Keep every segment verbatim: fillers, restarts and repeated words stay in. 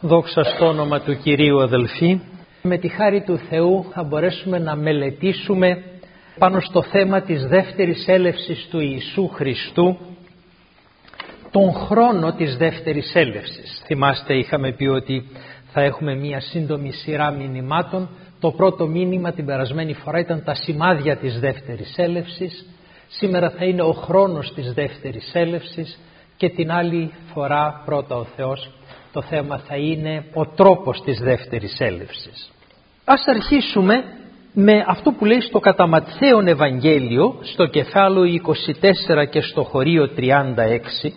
Δόξα στο όνομα του Κυρίου, αδελφοί. Με τη χάρη του Θεού θα μπορέσουμε να μελετήσουμε πάνω στο θέμα της δεύτερης έλευσης του Ιησού Χριστού, τον χρόνο της δεύτερης έλευσης. Θυμάστε, είχαμε πει ότι θα έχουμε μία σύντομη σειρά μηνυμάτων. Το πρώτο μήνυμα την περασμένη φορά ήταν τα σημάδια της δεύτερης έλευσης. Σήμερα θα είναι ο χρόνος της δεύτερης έλευσης και την άλλη φορά, πρώτα ο Θεός, το θέμα θα είναι ο τρόπος της δεύτερης έλευσης. Ας αρχίσουμε με αυτό που λέει στο κατά Ματθαίον Ευαγγέλιο, στο κεφάλαιο είκοσι τέσσερα και στο χωρίο τριάντα έξι,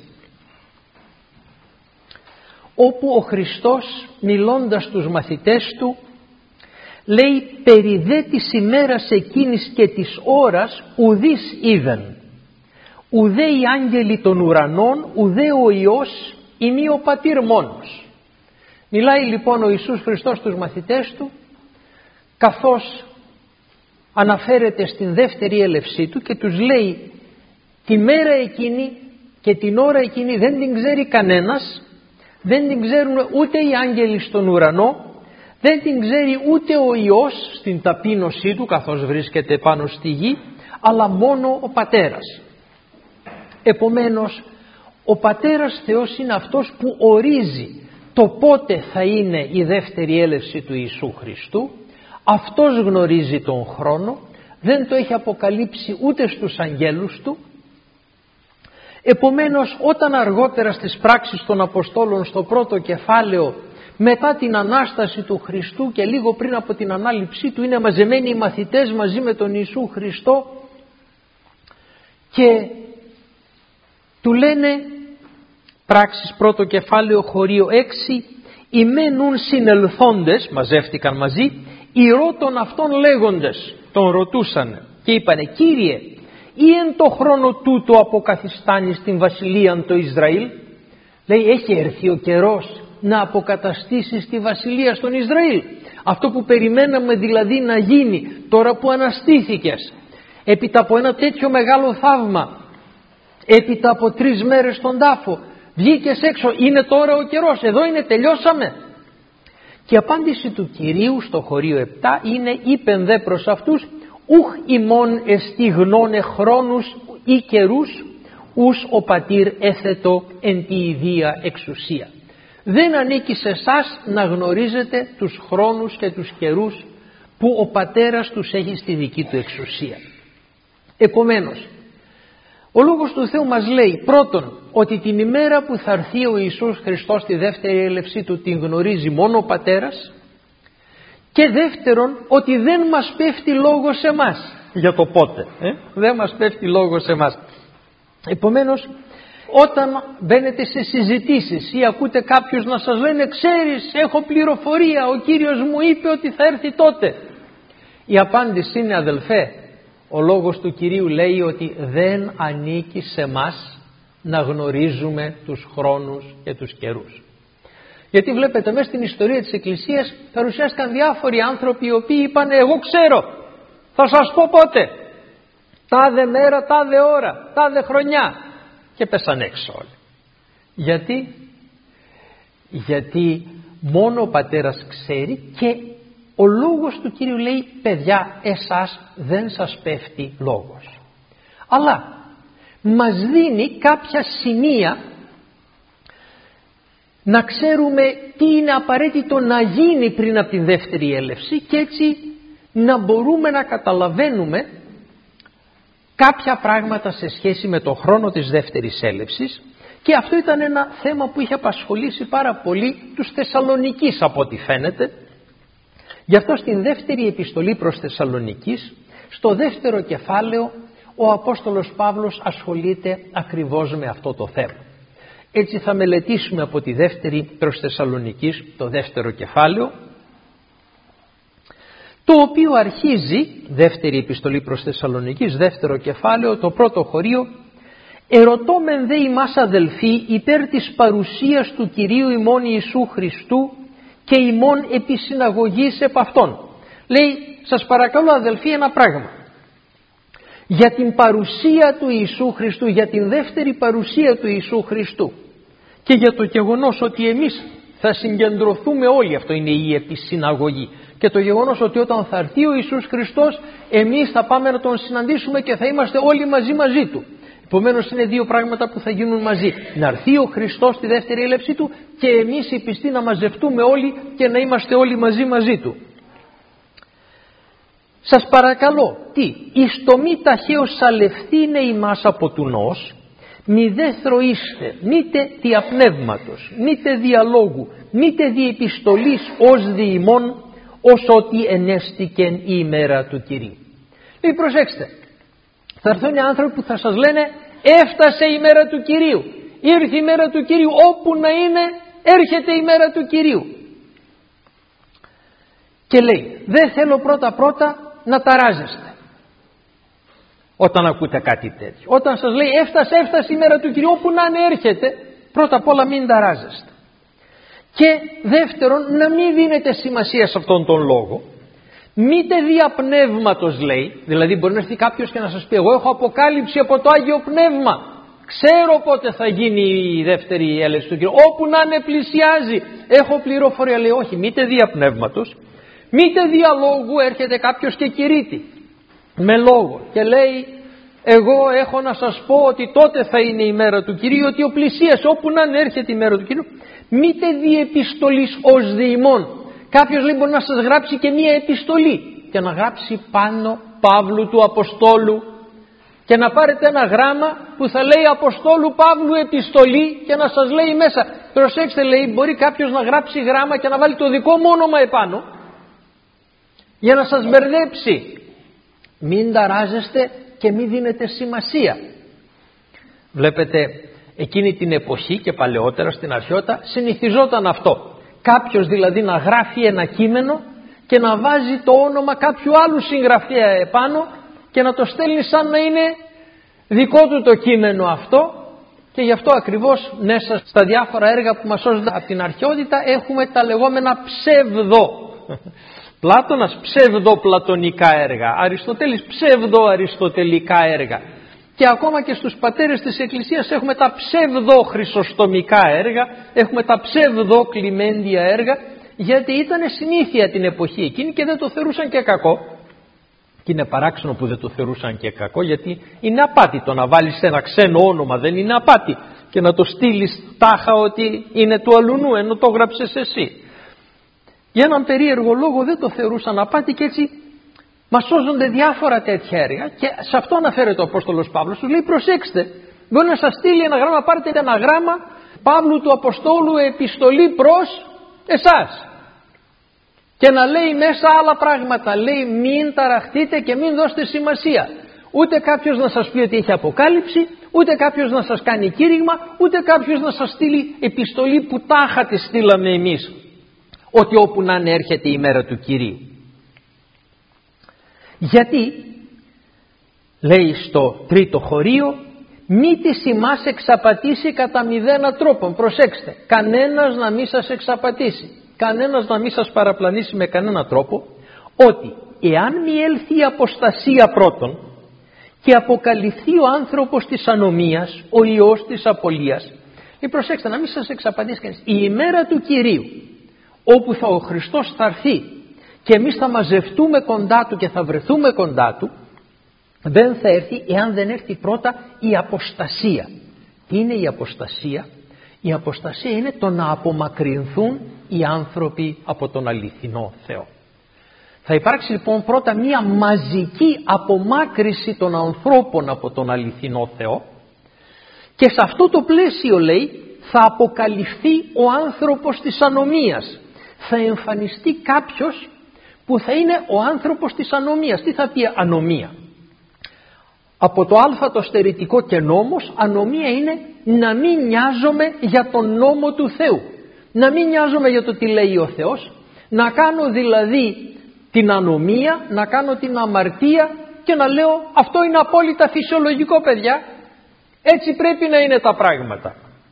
όπου ο Χριστός, μιλώντας στους μαθητές του, λέει «Περί δε της ημέρας εκείνης και της ώρας ουδείς είδαν, ουδέ οι άγγελοι των ουρανών, ουδέ ο Υιός, ειναι ο Πατήρ μόνος». Μιλάει λοιπόν ο Ιησούς Χριστός στους μαθητές του, καθώς αναφέρεται στην δεύτερη έλευσή του και τους λέει τη μέρα εκείνη και την ώρα εκείνη δεν την ξέρει κανένας, δεν την ξέρουν ούτε οι άγγελοι στον ουρανό, δεν την ξέρει ούτε ο Υιός στην ταπείνωσή του καθώς βρίσκεται πάνω στη γη, αλλά μόνο ο Πατέρας. Επομένως, ο Πατέρας Θεός είναι αυτός που ορίζει το πότε θα είναι η δεύτερη έλευση του Ιησού Χριστού. Αυτός γνωρίζει τον χρόνο, δεν το έχει αποκαλύψει ούτε στους αγγέλους του. Επομένως, όταν αργότερα στις πράξεις των Αποστόλων στο πρώτο κεφάλαιο, μετά την Ανάσταση του Χριστού και λίγο πριν από την Ανάληψή του, είναι μαζεμένοι οι μαθητές μαζί με τον Ιησού Χριστό και του λένε, πράξεις πρώτο κεφάλαιο χωρίο έξι, «Οι μένουν συνελθόντες», μαζεύτηκαν μαζί, «οι ρώτων αυτών λέγοντες», τον ρωτούσαν και είπανε, «Κύριε, ή εν το χρόνο τούτο αποκαθιστάνει στην βασιλεία το Ισραήλ?» Λέει, έχει έρθει ο καιρός να αποκαταστήσει τη βασιλεία στον Ισραήλ. Αυτό που περιμέναμε δηλαδή να γίνει τώρα που αναστήθηκες, έπειτα από ένα τέτοιο μεγάλο θαύμα, έπειτα από τρεις μέρες στον τάφο, βγήκες έξω, είναι τώρα ο καιρός, εδώ είναι, τελειώσαμε? Και η απάντηση του Κυρίου στο χωρίο επτά είναι, είπεν δε προς αυτούς, «Ουχ ημών εστι γνώνε χρόνους ή καιρούς, ους ο Πατήρ έθετο εν τη ιδία εξουσία». Δεν ανήκει σε εσάς να γνωρίζετε τους χρόνους και τους καιρούς που ο Πατέρας τους έχει στη δική του εξουσία. Επομένως, ο Λόγος του Θεού μας λέει πρώτον ότι την ημέρα που θα έρθει ο Ιησούς Χριστός στη δεύτερη έλευσή του την γνωρίζει μόνο ο Πατέρας, και δεύτερον ότι δεν μας πέφτει λόγος σε εμάς για το πότε. Ε? Δεν μας πέφτει λόγος σε εμάς. Επομένως, όταν μπαίνετε σε συζητήσεις ή ακούτε κάποιους να σας λένε «Ξέρεις, έχω πληροφορία, ο Κύριος μου είπε ότι θα έρθει τότε», η απάντηση είναι, αδελφέ, ο Λόγος του Κυρίου λέει ότι δεν ανήκει σε μας να γνωρίζουμε τους χρόνους και τους καιρούς. Γιατί βλέπετε μέσα στην ιστορία της Εκκλησίας παρουσιάστηκαν διάφοροι άνθρωποι οι οποίοι είπαν «Εγώ ξέρω, θα σας πω πότε, τάδε μέρα, τάδε ώρα, τάδε χρονιά», και πέσαν έξω όλοι. Γιατί? Γιατί μόνο ο Πατέρας ξέρει και ο Λόγος του Κύριου λέει «Παιδιά, εσάς δεν σας πέφτει λόγος». Αλλά μας δίνει κάποια σημεία να ξέρουμε τι είναι απαραίτητο να γίνει πριν από την δεύτερη έλευση και έτσι να μπορούμε να καταλαβαίνουμε κάποια πράγματα σε σχέση με το χρόνο της δεύτερης έλευσης, και αυτό ήταν ένα θέμα που είχε απασχολήσει πάρα πολύ τους Θεσσαλονικείς από ό,τι φαίνεται. Γι' αυτό στην δεύτερη επιστολή προς Θεσσαλονικείς, στο δεύτερο κεφάλαιο, ο Απόστολος Παύλος ασχολείται ακριβώς με αυτό το θέμα. Έτσι θα μελετήσουμε από τη δεύτερη προς Θεσσαλονικείς το δεύτερο κεφάλαιο, το οποίο αρχίζει, δεύτερη επιστολή προς Θεσσαλονικείς, δεύτερο κεφάλαιο, το πρώτο χωρίο, «Ερωτώμεν δε ημάς αδελφοί υπέρ της παρουσίας του Κυρίου ημών Ιησού Χριστού και ημών επί συναγωγής επ' αυτόν». Λέει, σας παρακαλώ αδελφοί ένα πράγμα. Για την παρουσία του Ιησού Χριστού, για την δεύτερη παρουσία του Ιησού Χριστού και για το γεγονός ότι εμείς Θα συγκεντρωθούμε όλοι, αυτό είναι η επισυναγωγή. Και το γεγονός ότι όταν θα έρθει ο Ιησούς Χριστός, εμείς θα πάμε να Τον συναντήσουμε και θα είμαστε όλοι μαζί μαζί Του. Επομένως είναι δύο πράγματα που θα γίνουν μαζί. Να έρθει ο Χριστός στη δεύτερη έλευσή Του και εμείς οι πιστοί να μαζευτούμε όλοι και να είμαστε όλοι μαζί μαζί Του. Σας παρακαλώ, τι, εις το μη ταχαίως σαλευθύνε ημάς από του νος, μη δε θροείστε, μήτε διαπνεύματος, μήτε διαλόγου, μήτε διεπιστολής ως διημών, ως ότι ενέστηκεν η ημέρα του Κυρίου. Μη προσέξτε, θα έρθουν άνθρωποι που θα σας λένε έφτασε η ημέρα του Κυρίου, ήρθε η ημέρα του Κυρίου, όπου να είναι έρχεται η ημέρα του Κυρίου. Και λέει, δεν θέλω πρώτα πρώτα να ταράζεστε όταν ακούτε κάτι τέτοιο. Όταν σας λέει έφτασε, έφτασε η μέρα του Κυρίου, όπου να είναι έρχεται, πρώτα απ' όλα μην ταράζεστε. Και δεύτερον, να μην δίνετε σημασία σε αυτόν τον λόγο. Μήτε διαπνεύματος, λέει, δηλαδή μπορεί να έρθει κάποιος και να σας πει εγώ έχω αποκάλυψη από το Άγιο Πνεύμα, ξέρω πότε θα γίνει η δεύτερη έλευση του Κυρίου, όπου να είναι πλησιάζει, έχω πληροφορία. Λέει όχι, μήτε διαπνεύματος, μήτε διαλόγου. Έρχεται κάποιος και κηρύττει με λόγο και λέει εγώ έχω να σας πω ότι τότε θα είναι η μέρα του Κυρίου, ότι ο πλησίασε, όπου να είναι έρχεται η μέρα του Κυρίου. Μήτε διεπιστολής ως διημών. Κάποιος λέει μπορεί να σας γράψει και μία επιστολή και να γράψει πάνω Παύλου του Αποστόλου και να πάρετε ένα γράμμα που θα λέει Αποστόλου Παύλου επιστολή και να σας λέει μέσα. Προσέξτε, λέει, μπορεί κάποιος να γράψει γράμμα και να βάλει το δικό μου όνομα επάνω για να σας μπερδέψει. Μην ταράζεστε και μην δίνετε σημασία. Βλέπετε, εκείνη την εποχή και παλαιότερα στην αρχαιότητα συνηθιζόταν αυτό. Κάποιος δηλαδή να γράφει ένα κείμενο και να βάζει το όνομα κάποιου άλλου συγγραφέα επάνω και να το στέλνει σαν να είναι δικό του το κείμενο αυτό. Και γι' αυτό ακριβώς μέσα στα διάφορα έργα που μας σώζονται από την αρχαιότητα έχουμε τα λεγόμενα ψευδο. Πλάτωνας ψευδοπλατωνικά έργα, Αριστοτέλης ψευδοαριστοτελικά έργα. Και ακόμα και στους πατέρες της Εκκλησίας έχουμε τα ψευδοχρυσοστομικά έργα, έχουμε τα ψευδοκλιμέντια έργα, γιατί ήταν συνήθεια την εποχή εκείνη και δεν το θεωρούσαν και κακό. Και είναι παράξενο που δεν το θεωρούσαν και κακό, γιατί είναι απάτη το να βάλεις ένα ξένο όνομα, δεν είναι απάτη, και να το στείλεις τάχα ότι είναι του αλουνού ενώ το γράψες εσύ. Για έναν περίεργο λόγο δεν το θεωρούσαν απάτη και έτσι μας σώζονται διάφορα τέτοια έργα. Και σε αυτό αναφέρεται ο Απόστολος Παύλος, του λέει προσέξτε, μπορεί να σας στείλει ένα γράμμα, πάρτε ένα γράμμα Παύλου του Αποστόλου επιστολή προς εσάς και να λέει μέσα άλλα πράγματα. Λέει μην ταραχτείτε και μην δώσετε σημασία. Ούτε κάποιος να σας πει ότι έχει αποκάλυψη, ούτε κάποιος να σας κάνει κήρυγμα, ούτε κάποιος να σας στείλει επιστολή που τάχα τη στείλαμε εμείς, ότι όπου να είναι έρχεται η μέρα του Κυρίου. Γιατί λέει στο τρίτο χωρίο, μη της ημάς εξαπατήσει κατά μηδένα τρόπον. Προσέξτε, κανένας να μην σας εξαπατήσει, κανένας να μην σας παραπλανήσει με κανένα τρόπο, ότι εάν μη έλθει η αποστασία πρώτον και αποκαλυφθεί ο άνθρωπος της ανομίας, ο ιός της απολίας, ή προσέξτε, να μην σας εξαπατήσει κανείς, η ημέρα του Κυρίου, όπου θα ο Χριστός θα έρθει και εμείς θα μαζευτούμε κοντά Του και θα βρεθούμε κοντά Του, δεν θα έρθει εάν δεν έρθει πρώτα η αποστασία. Τι είναι η αποστασία? Η αποστασία είναι το να απομακρυνθούν οι άνθρωποι από τον αληθινό Θεό. Θα υπάρξει λοιπόν πρώτα μία μαζική απομάκρυση των ανθρώπων από τον αληθινό Θεό και σε αυτό το πλαίσιο, λέει, θα αποκαλυφθεί ο άνθρωπος της ανομίας. Θα εμφανιστεί κάποιος που θα είναι ο άνθρωπος της ανομίας. Τι θα πει ανομία? Από το α το στερητικό και νόμος, ανομία είναι να μην νοιάζομαι για τον νόμο του Θεού. Να μην νοιάζομαι για το τι λέει ο Θεός, να κάνω δηλαδή την ανομία, να κάνω την αμαρτία και να λέω αυτό είναι απόλυτα φυσιολογικό, παιδιά, έτσι πρέπει να είναι τα πράγματα.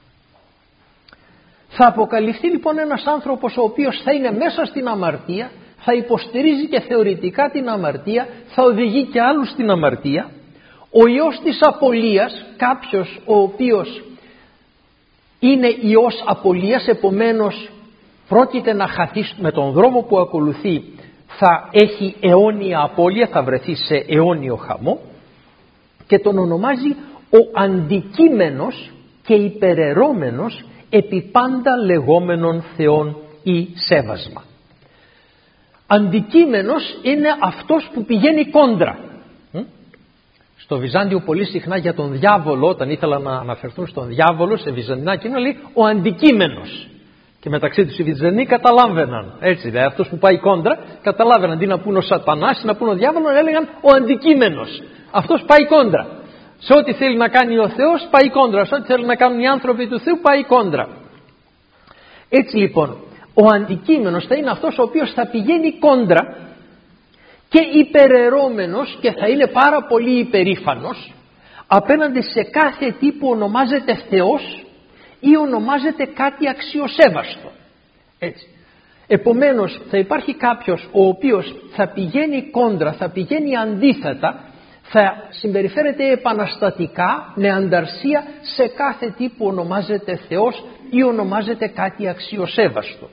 Θα αποκαλυφθεί λοιπόν ένας άνθρωπος ο οποίος θα είναι μέσα στην αμαρτία, θα υποστηρίζει και θεωρητικά την αμαρτία, θα οδηγεί και άλλους στην αμαρτία. Ο ιός της απολίας, κάποιος ο οποίος είναι ιός απολίας, επομένως πρόκειται να χαθεί με τον δρόμο που ακολουθεί, θα έχει αιώνια απώλεια, θα βρεθεί σε αιώνιο χαμό, και τον ονομάζει ο αντικείμενος και υπεραιρώμενος επί πάντα λεγόμενων θεών ή σέβασμα. Αντικείμενος είναι αυτός που πηγαίνει κόντρα. Στο Βυζάντιο πολύ συχνά για τον διάβολο, όταν ήθελαν να αναφερθούν στον διάβολο σε βυζαντινά κείμενα, λέει ο αντικείμενος. Και μεταξύ τους οι Βυζαντινοί καταλάβαιναν, έτσι, δηλαδή αυτός που πάει κόντρα, καταλάβαιναν, αντί να πούν ο Σατανάς ή να πούν ο διάβολο, έλεγαν ο αντικείμενος. Αυτός πάει κόντρα. Σε ό,τι θέλει να κάνει ο Θεός πάει κόντρα, σε ό,τι θέλουν να κάνουν οι άνθρωποι του Θεού πάει κόντρα. Έτσι λοιπόν, ο αντικείμενος θα είναι αυτός ο οποίος θα πηγαίνει κόντρα και υπεραιρώμενος, και θα είναι πάρα πολύ υπερήφανος απέναντι σε κάθε τι που ονομάζεται Θεός ή ονομάζεται κάτι αξιοσέβαστο. Έτσι. Επομένως θα υπάρχει κάποιος ο οποίος θα πηγαίνει κόντρα, θα πηγαίνει αντίθετα, θα συμπεριφέρεται επαναστατικά με ανταρσία σε κάθε τι που ονομάζεται Θεός ή ονομάζεται κάτι αξιοσέβαστο,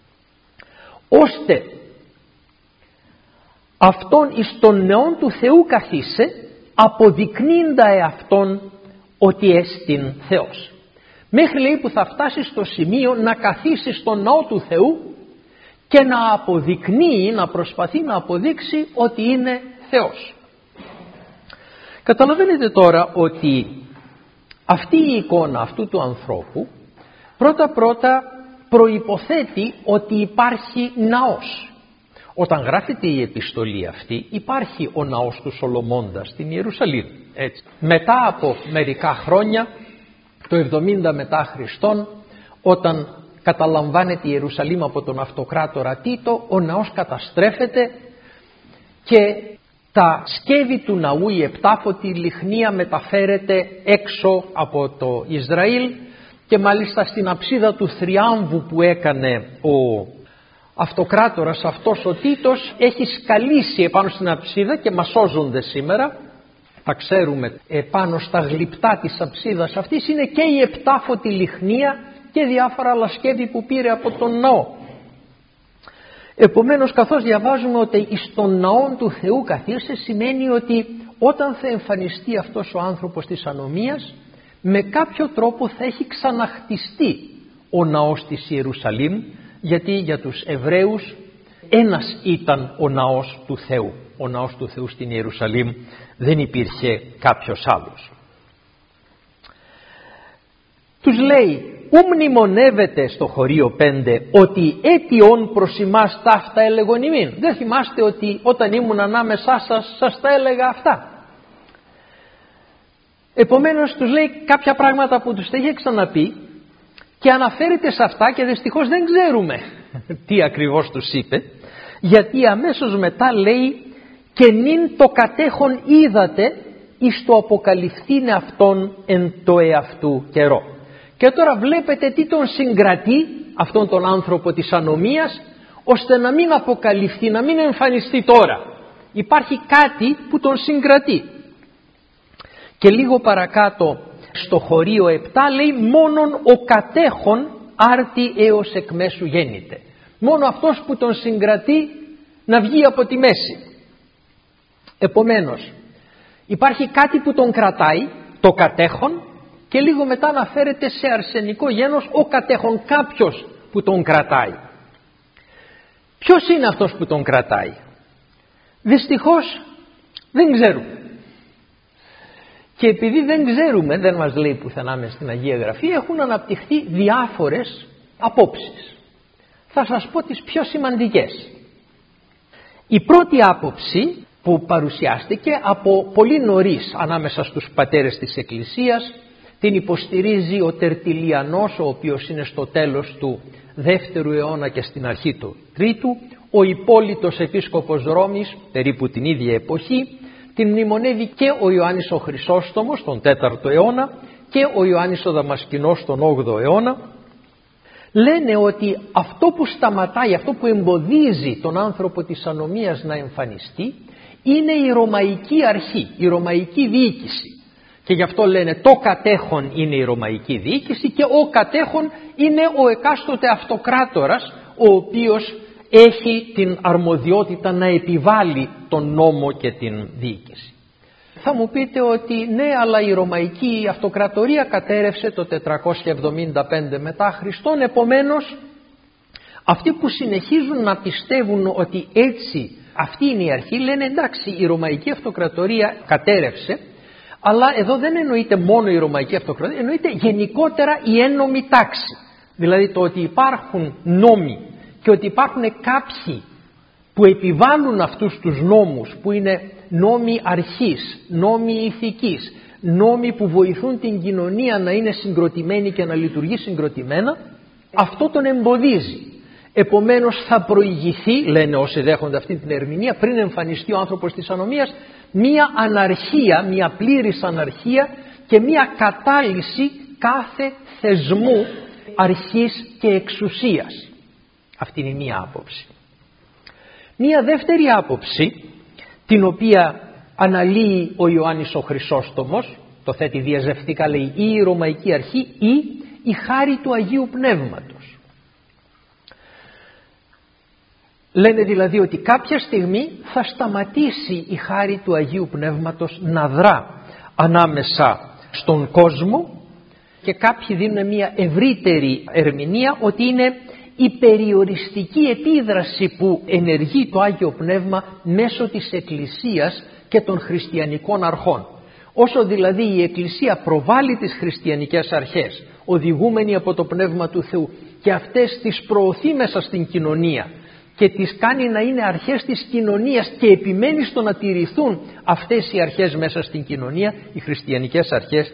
ώστε αυτόν εις τον νεόν του Θεού καθίσε, αποδεικνύοντα εαυτόν ότι έστιν Θεός. Μέχρι, λέει, που θα φτάσει στο σημείο να καθίσει στον ναό του Θεού και να αποδεικνύει, να προσπαθεί να αποδείξει ότι είναι Θεός. Καταλαβαίνετε τώρα ότι αυτή η εικόνα αυτού του ανθρώπου πρώτα πρώτα προϋποθέτει ότι υπάρχει ναός. Όταν γράφεται η επιστολή αυτή υπάρχει ο ναός του Σολομώντα στην Ιερουσαλήμ. Έτσι. Μετά από μερικά χρόνια, το εβδομήντα μετά Χριστόν, όταν καταλαμβάνεται η Ιερουσαλήμ από τον αυτοκράτορα Τίτο, ο ναός καταστρέφεται και τα σκεύη του ναού, η επτάφωτη λιχνία, μεταφέρεται έξω από το Ισραήλ, και μάλιστα στην αψίδα του θριάμβου που έκανε ο αυτοκράτορας αυτός ο Τίτος έχει σκαλίσει επάνω στην αψίδα και μασώζονται σήμερα. Τα ξέρουμε, επάνω στα γλυπτά της αψίδας αυτής είναι και η επτάφωτη λιχνία και διάφορα άλλα σκεύη που πήρε από τον ναό. Επομένως, καθώς διαβάζουμε ότι εις τον ναόν του Θεού καθίσε, σημαίνει ότι όταν θα εμφανιστεί αυτός ο άνθρωπος της ανομίας, με κάποιο τρόπο θα έχει ξαναχτιστεί ο ναός της Ιερουσαλήμ, γιατί για τους Εβραίους ένας ήταν ο ναός του Θεού. Ο ναός του Θεού στην Ιερουσαλήμ, δεν υπήρχε κάποιος άλλος. Τους λέει, ου μνημονεύετε στο χωρίο πέντε ότι αίτιον προς εμάς ταύτα έλεγον ημίν. Δεν θυμάστε ότι όταν ήμουν ανάμεσά σας σας τα έλεγα αυτά? Επομένως τους λέει κάποια πράγματα που τους τα είχε ξαναπεί και αναφέρεται σε αυτά, και δυστυχώς δεν ξέρουμε τι ακριβώς τους είπε, γιατί αμέσως μετά λέει και νυν το κατέχον είδατε εις το αποκαλυφθήνε αυτόν εν το εαυτού καιρό. Και τώρα βλέπετε τι τον συγκρατεί αυτόν τον άνθρωπο της ανομίας, ώστε να μην αποκαλυφθεί, να μην εμφανιστεί τώρα. Υπάρχει κάτι που τον συγκρατεί. Και λίγο παρακάτω στο χωρίο επτά λέει μόνον ο κατέχον άρτη έως εκ μέσου γέννηται. Μόνο αυτός που τον συγκρατεί να βγει από τη μέση. Επομένως υπάρχει κάτι που τον κρατάει, το κατέχον, και λίγο μετά αναφέρεται σε αρσενικό γένος ο κατέχον, κάποιος που τον κρατάει. Ποιος είναι αυτός που τον κρατάει? Δυστυχώς δεν ξέρουμε. Και επειδή δεν ξέρουμε, δεν μας λέει πουθενά μες στην Αγία Γραφή, έχουν αναπτυχθεί διάφορες απόψεις. Θα σας πω τις πιο σημαντικές. Η πρώτη άποψη που παρουσιάστηκε από πολύ νωρίς ανάμεσα στους πατέρες της Εκκλησίας, την υποστηρίζει ο Τερτιλιανός, ο οποίος είναι στο τέλος του δεύτερου αιώνα και στην αρχή του τρίτου, ο Υπόλυτος επίσκοπος Ρώμης περίπου την ίδια εποχή, την μνημονεύει και ο Ιωάννης ο Χρυσόστομος τον τέταρτο αιώνα και ο Ιωάννης ο Δαμασκηνός τον όγδοο αιώνα. Λένε ότι αυτό που σταματάει, αυτό που εμποδίζει τον άνθρωπο της ανομίας να εμφανιστεί, είναι η ρωμαϊκή αρχή, η ρωμαϊκή διοίκηση. Και γι' αυτό λένε το κατέχον είναι η ρωμαϊκή διοίκηση και ο κατέχον είναι ο εκάστοτε αυτοκράτορας, ο οποίος έχει την αρμοδιότητα να επιβάλλει τον νόμο και την διοίκηση. Θα μου πείτε ότι ναι, αλλά η ρωμαϊκή αυτοκρατορία κατέρευσε το τετρακόσια εβδομήντα πέντε μετά Χριστόν, επομένως αυτοί που συνεχίζουν να πιστεύουν ότι έτσι αυτή είναι η αρχή λένε εντάξει, η ρωμαϊκή αυτοκρατορία κατέρευσε, αλλά εδώ δεν εννοείται μόνο η ρωμαϊκή αυτοκρατορία, εννοείται γενικότερα η έννομη τάξη. Δηλαδή το ότι υπάρχουν νόμοι και ότι υπάρχουν κάποιοι που επιβάλλουν αυτούς τους νόμους, που είναι νόμοι αρχής, νόμοι ηθικής, νόμοι που βοηθούν την κοινωνία να είναι συγκροτημένη και να λειτουργεί συγκροτημένα, αυτό τον εμποδίζει. Επομένως θα προηγηθεί, λένε όσοι δέχονται αυτή την ερμηνεία, πριν εμφανιστεί ο άνθρωπος της ανομίας, μία αναρχία, μία πλήρης αναρχία και μία κατάλυση κάθε θεσμού αρχής και εξουσίας. Αυτή είναι μία άποψη. Μία δεύτερη άποψη, την οποία αναλύει ο Ιωάννης ο Χρυσόστομος, το θέτει διαζευτικά, λέει ή η Ρωμαϊκή Αρχή ή η χάρη του Αγίου Πνεύματος. Λένε δηλαδή ότι κάποια στιγμή θα σταματήσει η χάρη του Αγίου Πνεύματος να δρά ανάμεσα στον κόσμο και κάποιοι δίνουν μια ευρύτερη ερμηνεία ότι είναι η περιοριστική επίδραση που ενεργεί το Άγιο Πνεύμα μέσω της Εκκλησίας και των χριστιανικών αρχών. Όσο δηλαδή η Εκκλησία προβάλλει τις χριστιανικές αρχές, οδηγούμενη από το Πνεύμα του Θεού, και αυτές τις προωθεί μέσα στην κοινωνία και τις κάνει να είναι αρχές της κοινωνίας και επιμένει στο να τηρηθούν αυτές οι αρχές μέσα στην κοινωνία, οι χριστιανικές αρχές,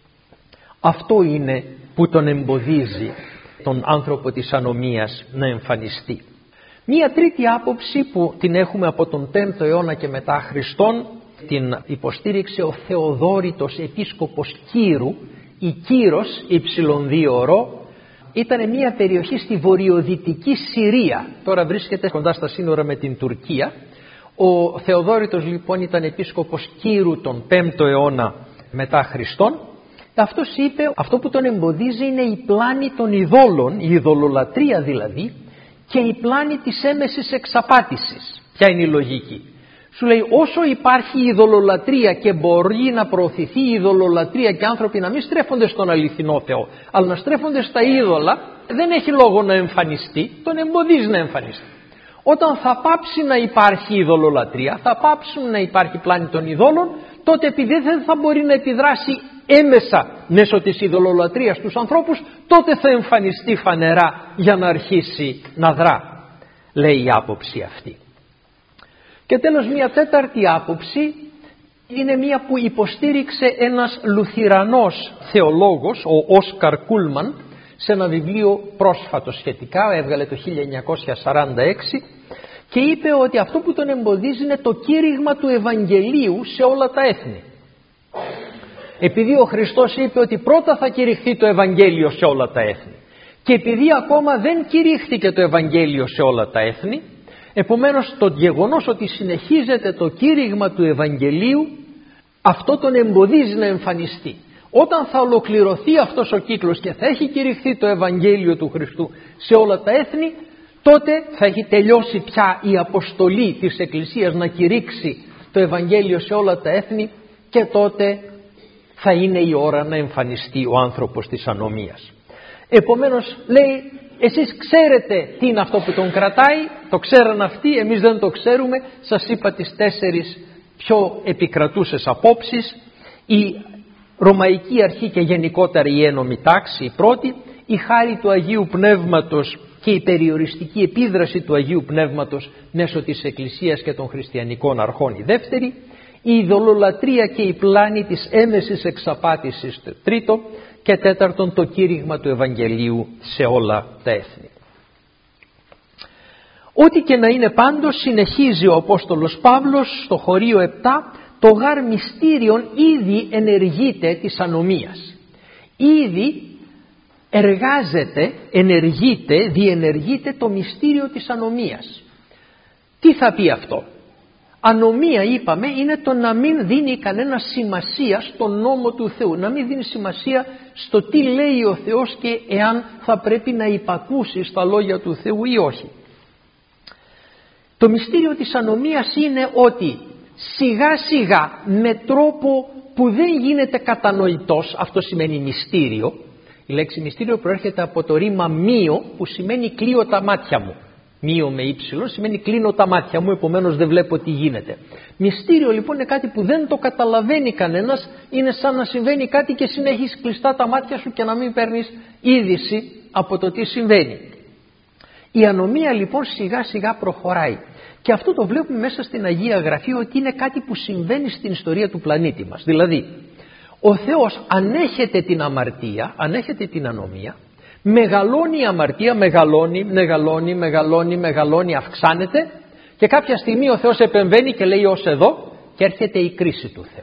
αυτό είναι που τον εμποδίζει τον άνθρωπο της ανομίας να εμφανιστεί. Μία τρίτη άποψη που την έχουμε από τον πέμπτο αιώνα και μετά Χριστόν, την υποστήριξε ο Θεοδόρητος επίσκοπος Κύρου. Η Κύρος, υψηλον δύο ωρό, ήταν μια περιοχή στη βορειοδυτική Συρία, τώρα βρίσκεται κοντά στα σύνορα με την Τουρκία. Ο Θεοδόρητος λοιπόν ήταν επίσκοπος Κύρου τον πέμπτο αιώνα μετά Χριστόν. Αυτός είπε αυτό που τον εμποδίζει είναι η πλάνη των ειδόλων, η ειδωλολατρεία δηλαδή, και η πλάνη της έμεσης εξαπάτησης. Ποια είναι η λογική? Σου λέει όσο υπάρχει η ειδωλολατρεία και μπορεί να προωθηθεί η ειδωλολατρεία και άνθρωποι να μην στρέφονται στον αληθινό Θεό αλλά να στρέφονται στα είδωλα, δεν έχει λόγο να εμφανιστεί, τον εμποδίζει να εμφανιστεί. Όταν θα πάψει να υπάρχει ειδωλολατρεία, θα πάψουν να υπάρχει πλάνη των ειδόλων, τότε επειδή δεν θα μπορεί να επιδράσει έμεσα μέσω της ειδωλολατρείας στους ανθρώπους, τότε θα εμφανιστεί φανερά για να αρχίσει να δρά, λέει η άποψη αυτή. Και τέλος μια τέταρτη άποψη είναι μια που υποστήριξε ένας Λουθυρανός θεολόγος, ο Όσκαρ Κούλμαν, σε ένα βιβλίο πρόσφατο σχετικά, έβγαλε το χίλια εννιακόσια σαράντα έξι, και είπε ότι αυτό που τον εμποδίζει είναι το κήρυγμα του Ευαγγελίου σε όλα τα έθνη. Επειδή ο Χριστός είπε ότι πρώτα θα κηρυχθεί το Ευαγγέλιο σε όλα τα έθνη και επειδή ακόμα δεν κηρύχθηκε το Ευαγγέλιο σε όλα τα έθνη, επομένως το γεγονός ότι συνεχίζεται το κήρυγμα του Ευαγγελίου, αυτό τον εμποδίζει να εμφανιστεί. Όταν θα ολοκληρωθεί αυτός ο κύκλος και θα έχει κηρυχθεί το Ευαγγέλιο του Χριστού σε όλα τα έθνη, τότε θα έχει τελειώσει πια η αποστολή της Εκκλησίας να κηρύξει το Ευαγγέλιο σε όλα τα έθνη και τότε θα είναι η ώρα να εμφανιστεί ο άνθρωπος της ανομίας. Επομένως λέει, εσείς ξέρετε τι είναι αυτό που τον κρατάει, το ξέραν αυτοί, εμείς δεν το ξέρουμε. Σας είπα τις τέσσερις πιο επικρατούσες απόψεις: η Ρωμαϊκή Αρχή και γενικότερα η ένομη τάξη, η πρώτη; η χάρη του Αγίου Πνεύματος και η περιοριστική επίδραση του Αγίου Πνεύματος μέσω της Εκκλησίας και των χριστιανικών αρχών, η δεύτερη; η ειδωλολατρεία και η πλάνη της έμεσης εξαπάτησης, το τρίτο; και τέταρτον το κήρυγμα του Ευαγγελίου σε όλα τα έθνη. Ό,τι και να είναι πάντως, συνεχίζει ο Απόστολος Παύλος στο χωρίο επτά, το γάρ μυστήριον ήδη ενεργείται της ανομίας. Ήδη εργάζεται, ενεργείται, διενεργείται το μυστήριο της ανομίας. Τι θα πει αυτό? Ανομία, είπαμε, είναι το να μην δίνει κανένα σημασία στον νόμο του Θεού, να μην δίνει σημασία στο τι λέει ο Θεός και εάν θα πρέπει να υπακούσει στα λόγια του Θεού ή όχι. Το μυστήριο της ανομίας είναι ότι σιγά σιγά, με τρόπο που δεν γίνεται κατανοητός, αυτό σημαίνει μυστήριο. Η λέξη μυστήριο προέρχεται από το ρήμα μύο, που σημαίνει κλείω τα μάτια μου. Μύο με ύψιλον σημαίνει κλείνω τα μάτια μου, επομένως δεν βλέπω τι γίνεται. Μυστήριο λοιπόν είναι κάτι που δεν το καταλαβαίνει κανένας, είναι σαν να συμβαίνει κάτι και συνέχεις κλειστά τα μάτια σου και να μην παίρνεις είδηση από το τι συμβαίνει. Η ανομία λοιπόν σιγά σιγά προχωράει. Και αυτό το βλέπουμε μέσα στην Αγία Γραφή, ότι είναι κάτι που συμβαίνει στην ιστορία του πλανήτη μας. Δηλαδή, ο Θεός ανέχεται την αμαρτία, ανέχεται την ανομία, μεγαλώνει η αμαρτία, μεγαλώνει, μεγαλώνει, μεγαλώνει, μεγαλώνει, αυξάνεται και κάποια στιγμή ο Θεός επεμβαίνει και λέει ως εδώ και έρχεται η κρίση του Θεού.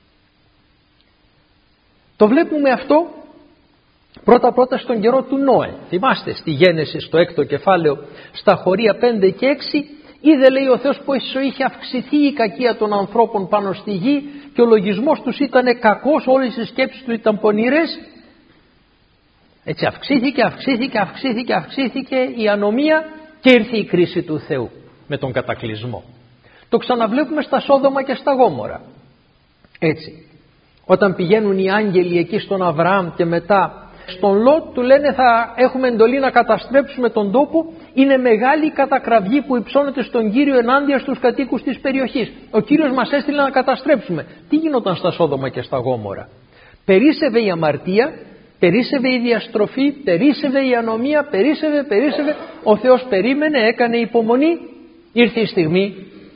Το βλέπουμε αυτό πρώτα πρώτα στον καιρό του Νόε. Θυμάστε στη Γένεση στο έκτο κεφάλαιο στα χωρία πέντε και έξι, είδε λέει ο Θεός πως είχε αυξηθεί η κακία των ανθρώπων πάνω στη γη και ο λογισμός τους ήταν κακός, όλες οι σκέψεις του ήταν πονηρές. Έτσι αυξήθηκε, αυξήθηκε, αυξήθηκε, αυξήθηκε η ανομία και ήρθε η κρίση του Θεού με τον κατακλυσμό. Το ξαναβλέπουμε στα Σόδομα και στα Γόμορα. Έτσι, όταν πηγαίνουν οι άγγελοι εκεί στον Αβραάμ και μετά στον Λότ, του λένε θα έχουμε εντολή να καταστρέψουμε τον τόπο, είναι μεγάλη η κατακραυγή που υψώνεται στον Κύριο ενάντια στους κατοίκους της περιοχής. Ο Κύριος μας έστειλε να καταστρέψουμε. Τι γινόταν στα Σόδομα και στα Γόμορα? Περίσσευε η αμαρτία, περίσσευε η διαστροφή, περίσσευε η ανομία, περίσσευε, περίσσευε. Ο Θεός περίμενε, έκανε υπομονή, ήρθε η στιγμή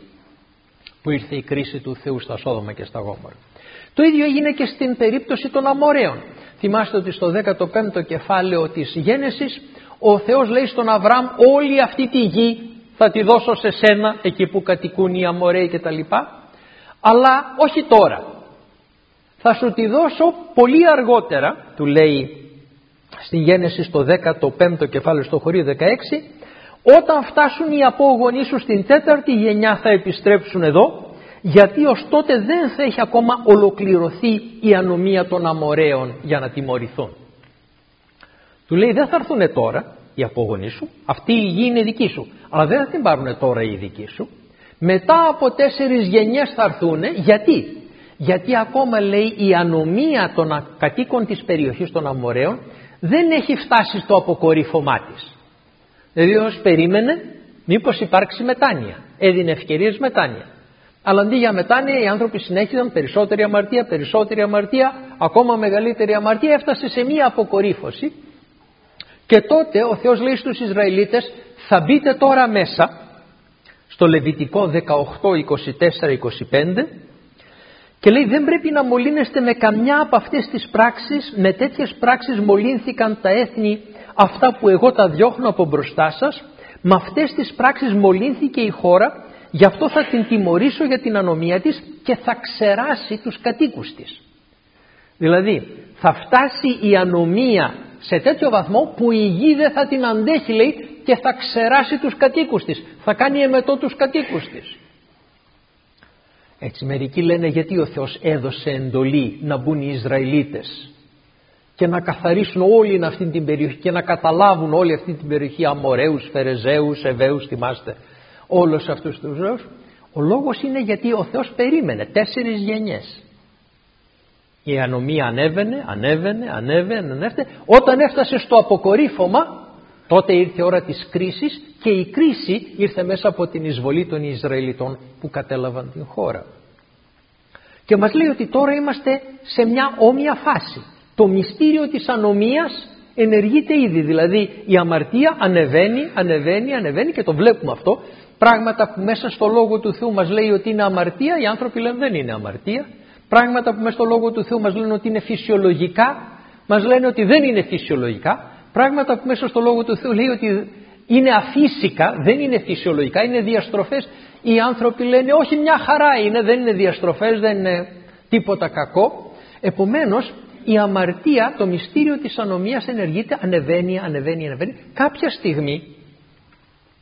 που ήρθε η κρίση του Θεού στα Σόδομα και στα Γόμορα. Το ίδιο έγινε και στην περίπτωση των Αμοραίων. Θυμάστε ότι στο δέκατο πέμπτο κεφάλαιο της Γένεσης ο Θεός λέει στον Αβραάμ, όλη αυτή τη γη θα τη δώσω σε σένα, εκεί που κατοικούν οι Αμοραίοι κτλ. Αλλά όχι τώρα. Θα σου τη δώσω πολύ αργότερα, του λέει στην Γένεση στο δέκατο πέμπτο κεφάλαιο στο χωρίο δεκαέξι, όταν φτάσουν οι απόγονοί σου στην τέταρτη γενιά θα επιστρέψουν εδώ, γιατί ως τότε δεν θα έχει ακόμα ολοκληρωθεί η ανομία των Αμοραίων για να τιμωρηθούν. Του λέει δεν θα έρθουν τώρα οι απόγονοί σου, αυτή η γη είναι δική σου, αλλά δεν θα την πάρουν τώρα οι δικοί σου. Μετά από τέσσερις γενιές θα έρθουν, γιατί? Γιατί ακόμα λέει η ανομία των κατοίκων της περιοχής των Αμοραίων δεν έχει φτάσει στο αποκορύφωμά της. Δηλαδή ως περίμενε μήπως υπάρξει μετάνοια, έδινε ευκαιρίες μετάνοια. Αλλά αντί για μετάνοια οι άνθρωποι συνέχιζαν περισσότερη αμαρτία, περισσότερη αμαρτία, ακόμα μεγαλύτερη αμαρτία, έφτασε σε μία αποκορύφωση. Και τότε ο Θεός λέει στους Ισραηλίτες, θα μπείτε τώρα μέσα στο Λεβιτικό δεκαοκτώ, είκοσι τέσσερα, είκοσι πέντε και λέει δεν πρέπει να μολύνεστε με καμιά από αυτές τις πράξεις, με τέτοιες πράξεις μολύνθηκαν τα έθνη αυτά που εγώ τα διώχνω από μπροστά σας, με αυτές τις πράξεις μολύνθηκε η χώρα, γι' αυτό θα την τιμωρήσω για την ανομία της και θα ξεράσει τους κατοίκους της. Δηλαδή θα φτάσει η ανομία σε τέτοιο βαθμό που η γη δεν θα την αντέχει λέει και θα ξεράσει τους κατοίκους της, θα κάνει εμετό τους κατοίκους της. Έτσι μερικοί λένε γιατί ο Θεός έδωσε εντολή να μπουν οι Ισραηλίτες και να καθαρίσουν όλη αυτή την περιοχή και να καταλάβουν όλη αυτή την περιοχή, Αμοραίους, Φερεζαίους, Εβαίους, θυμάστε όλους αυτούς τους ζώους. Ο λόγος είναι γιατί ο Θεός περίμενε τέσσερις γενιές. Η ανομία ανέβαινε, ανέβαινε, ανέβαινε, ανέβαινε. Όταν έφτασε στο αποκορύφωμα, τότε ήρθε η ώρα της κρίσης και η κρίση ήρθε μέσα από την εισβολή των Ισραηλιτών που κατέλαβαν την χώρα. Και μας λέει ότι τώρα είμαστε σε μια όμοια φάση. Το μυστήριο της ανομίας ενεργείται ήδη, δηλαδή η αμαρτία ανεβαίνει, ανεβαίνει, ανεβαίνει και το βλέπουμε αυτό. Πράγματα που μέσα στο Λόγο του Θεού μας λέει ότι είναι αμαρτία, οι άνθρωποι λένε δεν είναι αμαρτία. Πράγματα που μέσα στο Λόγο του Θεού μας λένε ότι είναι φυσιολογικά, μας λένε ότι δεν είναι φυσιολογικά. Πράγματα που μέσα στο Λόγο του Θεού λέει ότι είναι αφύσικα, δεν είναι φυσιολογικά, είναι διαστροφές. Οι άνθρωποι λένε όχι, μια χαρά είναι, δεν είναι διαστροφές, δεν είναι τίποτα κακό. Επομένως η αμαρτία, το μυστήριο της ανομίας ενεργείται, ανεβαίνει, ανεβαίνει, ανεβαίνει. Κάποια στιγμή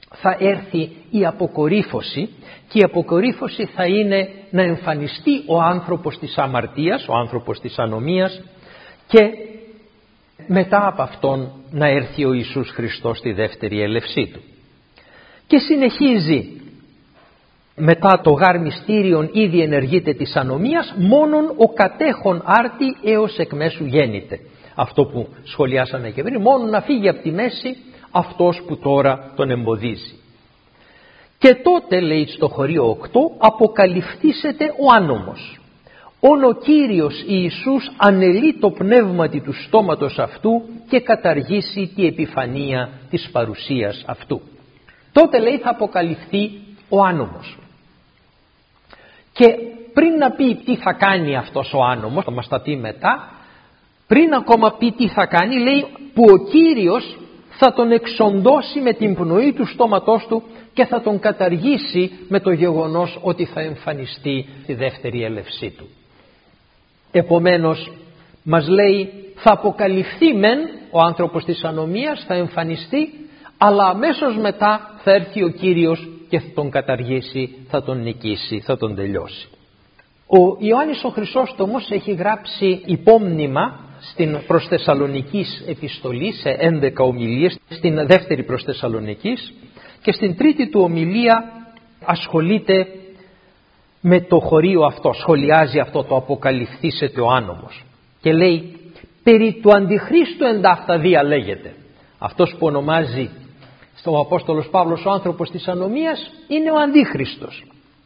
θα έρθει η αποκορύφωση, και η αποκορύφωση θα είναι να εμφανιστεί ο άνθρωπος της αμαρτίας, ο άνθρωπος της ανομίας, και μετά από αυτόν να έρθει ο Ιησούς Χριστός στη δεύτερη έλευσή του. Και συνεχίζει: μετά το γάρ μυστήριον ήδη ενεργείται της ανομίας, μόνον ο κατέχον άρτη έως εκ μέσου γέννηται. Αυτό που σχολιάσαμε και πριν, μόνο να φύγει από τη μέση αυτός που τώρα τον εμποδίζει. Και τότε, λέει στο χωρίο οκτώ, αποκαλυφθήσεται ο άνομος. Όν ο Κύριος Ιησούς ανελεί το πνεύματι του στόματος αυτού και καταργήσει τη επιφανία της παρουσίας αυτού. Τότε, λέει, θα αποκαλυφθεί ο άνομος. Και πριν να πει τι θα κάνει αυτός ο άνομος, θα μας τα πει μετά, πριν ακόμα πει τι θα κάνει, λέει, που ο Κύριος θα τον εξοντώσει με την πνοή του στόματός του και θα τον καταργήσει με το γεγονός ότι θα εμφανιστεί στη δεύτερη έλευσή του. Επομένως μας λέει, θα αποκαλυφθεί μεν ο άνθρωπος της ανομίας, θα εμφανιστεί, αλλά αμέσως μετά θα έρθει ο Κύριος και θα τον καταργήσει, θα τον νικήσει, θα τον τελειώσει. Ο Ιωάννης ο Χρυσόστομος έχει γράψει υπόμνημα στην προς Θεσσαλονικής επιστολή σε έντεκα ομιλίες, στην δεύτερη προς Θεσσαλονικής, και στην τρίτη του ομιλία ασχολείται με το χωρίο αυτό, σχολιάζει αυτό το αποκαλυφθήσεται ο άνομος και λέει, περί του Αντιχρίστου εντάχτα διαλέγεται. Αυτός που ονομάζει στο Απόστολος Παύλος ο άνθρωπος της ανομίας είναι ο Αντίχριστος.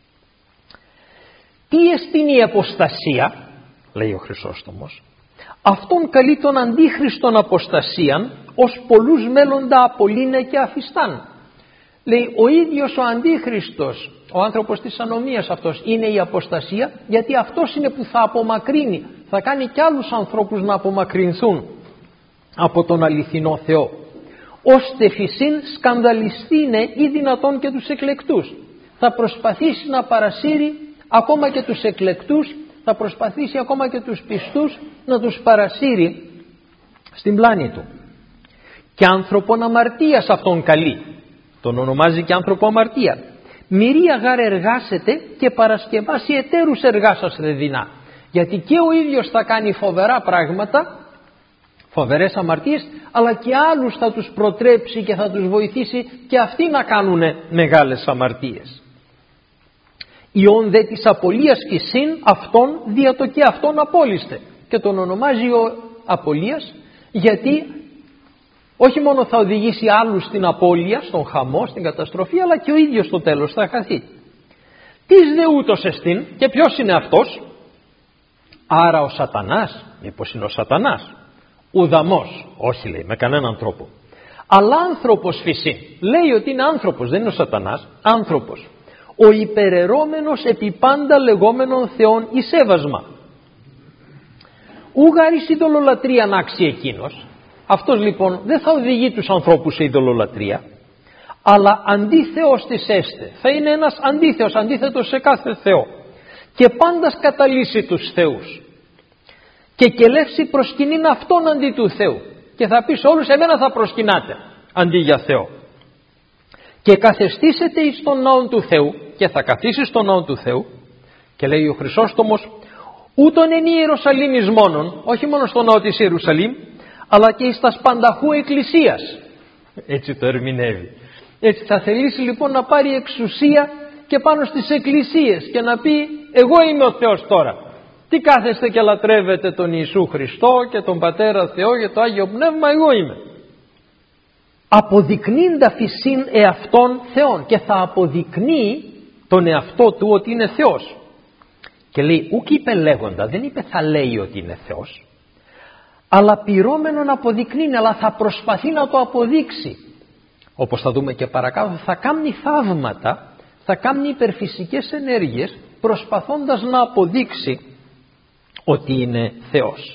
Τι εστίν η αποστασία, λέει ο Χρυσόστομος, αυτόν καλεί τον Αντίχριστον αποστασίαν ως πολλούς μέλλοντα απολύνε και αφιστάν. Λέει, ο ίδιος ο Αντίχριστος, ο άνθρωπος της ανομίας αυτός, είναι η αποστασία, γιατί αυτός είναι που θα απομακρύνει, θα κάνει κι άλλους ανθρώπους να απομακρυνθούν από τον αληθινό Θεό. Ώστε φυσίν σκανδαλιστήνε ή δυνατόν και τους εκλεκτούς. Θα προσπαθήσει να παρασύρει ακόμα και τους εκλεκτούς, θα προσπαθήσει ακόμα και τους πιστούς να τους παρασύρει στην πλάνη του. Και άνθρωπον αμαρτίας αυτόν καλεί, τον ονομάζει και άνθρωπο αμαρτία. Μυρία γάρ εργάσετε και παρασκευάσει εταίρους εργάσαστε δεινά. Γιατί και ο ίδιος θα κάνει φοβερά πράγματα, φοβερές αμαρτίες, αλλά και άλλους θα τους προτρέψει και θα τους βοηθήσει και αυτοί να κάνουν μεγάλες αμαρτίες. Ιόν δε της απολίας φυσίν αυτόν δια το και αυτόν απόλυστε. Και τον ονομάζει ο απολίας, γιατί όχι μόνο θα οδηγήσει άλλους στην απώλεια, στον χαμό, στην καταστροφή, αλλά και ο ίδιος στο τέλος θα χαθεί. Τις δε ούτως εστίν, και ποιος είναι αυτός? Άρα ο σατανάς? Μήπως είναι ο σατανάς? Ουδαμός, όχι, λέει, με κανέναν τρόπο. Αλλά άνθρωπος φυσί, λέει ότι είναι άνθρωπος, δεν είναι ο σατανάς, άνθρωπος. Ο υπερερώμενος επί πάντα λεγόμενων θεών εις έβασμα. Ούγαρης ειδωλολατρία να άξει εκείνος. Αυτός λοιπόν δεν θα οδηγεί τους ανθρώπους σε ειδωλολατρία, αλλά αντίθεος της έστε. Θα είναι ένας αντίθεος, αντίθετος σε κάθε Θεό. Και πάντας καταλύσει τους θεούς. Και κελεύσει προσκυνήν αυτόν αντί του Θεού. Και θα πει σε όλους, εμένα θα προσκυνάτε αντί για Θεό. Και καθεστήσετε εις τον ναόν του Θεού, και θα καθίσει στον ναόν του Θεού. Και λέει ο Χρυσόστομος, ούτων εν Ιερουσαλήμ εις μόνον, όχι μόνο στον ναό της Ιερουσαλήμ, αλλά και εις τας πανταχού εκκλησίας. Έτσι το ερμηνεύει. Έτσι θα θελήσει λοιπόν να πάρει εξουσία και πάνω στις εκκλησίες και να πει, εγώ είμαι ο Θεός τώρα. Τι κάθεστε και λατρεύετε τον Ιησού Χριστό και τον Πατέρα Θεό και το Άγιο Πνεύμα, εγώ είμαι. Αποδεικνύντα φυσίν εαυτόν Θεόν, και θα αποδεικνύει τον εαυτό του ότι είναι Θεός. Και λέει, ούκ είπε λέγοντα, δεν είπε θα λέει ότι είναι Θεός, αλλά πυρώμενον αποδεικνύει, αλλά θα προσπαθεί να το αποδείξει. Όπως θα δούμε και παρακάτω, θα κάνει θαύματα, θα κάνει υπερφυσικές ενέργειες, προσπαθώντας να αποδείξει ότι είναι Θεός.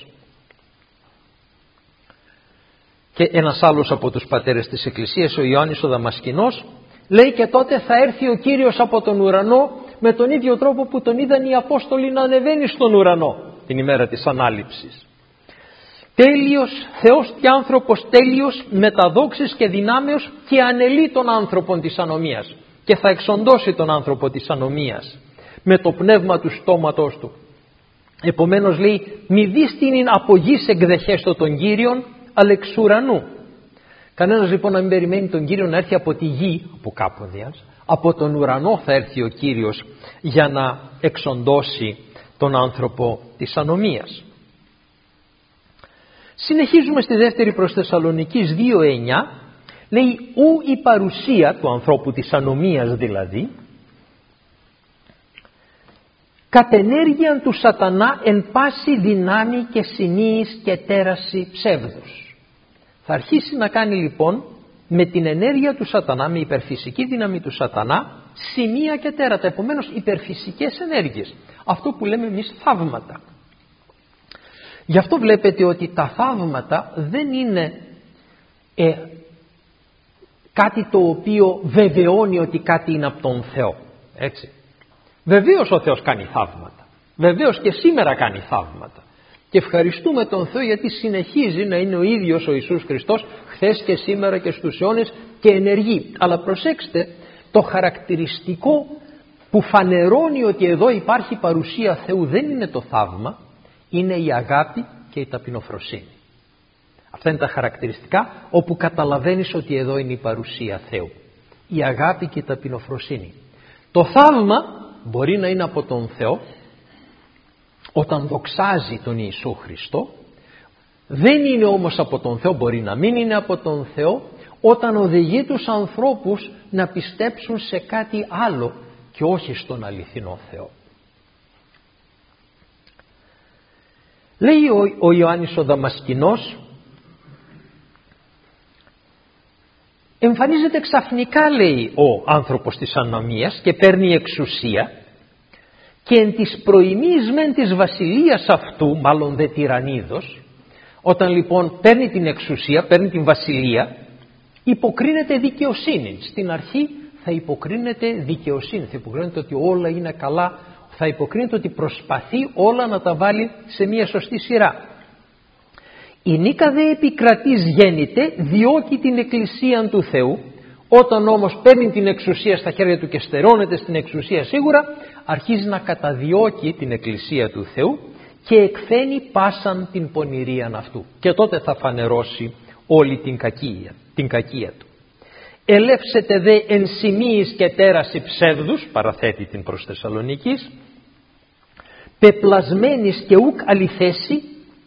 Και ένας άλλος από τους πατέρες της Εκκλησίας, ο Ιωάννης ο Δαμασκηνός, λέει, και τότε θα έρθει ο Κύριος από τον ουρανό με τον ίδιο τρόπο που τον είδαν οι Απόστολοι να ανεβαίνει στον ουρανό την ημέρα της Ανάληψης. τέλειος Θεός και άνθρωπος τέλειος, μεταδόξης και δυνάμεως, και ανελεί τον άνθρωπον της ανομίας και θα εξοντώσει τον άνθρωπο της ανομίας με το πνεύμα του στόματος του. Επομένως λέει, μη δεις την από γης εκδεχέστο τον Κύριον, αλλά εξ ουρανού. Κανένας λοιπόν να μην περιμένει τον Κύριο να έρθει από τη γη, από κάπου διάς, από τον ουρανό θα έρθει ο Κύριος για να εξοντώσει τον άνθρωπο της ανομίας. Συνεχίζουμε στη δεύτερη προς Θεσσαλονικής δύο εννιά, λέει, ου η παρουσία του ανθρώπου της ανομίας δηλαδή, κατ' ενέργειαν του σατανά εν πάση δυνάμει και συνείας και τέραση ψεύδους. Θα αρχίσει να κάνει λοιπόν με την ενέργεια του σατανά, με υπερφυσική δύναμη του σατανά, σημεία και τέρατα, επομένως υπερφυσικές ενέργειες, αυτό που λέμε εμείς θαύματα. Γι' αυτό βλέπετε ότι τα θαύματα δεν είναι ε, κάτι το οποίο βεβαιώνει ότι κάτι είναι από τον Θεό, έτσι. Βεβαίως ο Θεός κάνει θαύματα, βεβαίως και σήμερα κάνει θαύματα, και ευχαριστούμε τον Θεό γιατί συνεχίζει να είναι ο ίδιος ο Ιησούς Χριστός χθες και σήμερα και στους αιώνες και ενεργεί. Αλλά προσέξτε, το χαρακτηριστικό που φανερώνει ότι εδώ υπάρχει παρουσία Θεού δεν είναι το θαύμα, είναι η αγάπη και η ταπεινοφροσύνη. Αυτά είναι τα χαρακτηριστικά όπου καταλαβαίνεις ότι εδώ είναι η παρουσία Θεού. Η αγάπη και η ταπεινοφροσύνη. Το θαύμα μπορεί να είναι από τον Θεό όταν δοξάζει τον Ιησού Χριστό, δεν είναι όμως από τον Θεό, μπορεί να μην είναι από τον Θεό όταν οδηγεί τους ανθρώπους να πιστέψουν σε κάτι άλλο και όχι στον αληθινό Θεό. Λέει ο, ο Ιωάννης ο Δαμασκηνός, εμφανίζεται ξαφνικά, λέει, ο άνθρωπος της ανομίας και παίρνει εξουσία, και εν της προημής μεν της βασιλείας αυτού, μάλλον δε τυραννίδος, όταν λοιπόν παίρνει την εξουσία, παίρνει την βασιλεία, υποκρίνεται δικαιοσύνη. Στην αρχή θα υποκρίνεται δικαιοσύνη, θα υποκρίνεται ότι όλα είναι καλά, θα υποκρίνεται ότι προσπαθεί όλα να τα βάλει σε μια σωστή σειρά. Η νίκα δε επικρατής γέννηται, διώκει την εκκλησία του Θεού. Όταν όμως παίρνει την εξουσία στα χέρια του και στερώνεται στην εξουσία σίγουρα, αρχίζει να καταδιώκει την εκκλησία του Θεού και εκφαίνει πάσαν την πονηρίαν αυτού. Και τότε θα φανερώσει όλη την κακία, την κακία του. Ελεύσετε δε εν σημείης και τέραση ψεύδους, παραθέτει την προς Θεσσαλονικής, πεπλασμένης και ουκ αληθέση,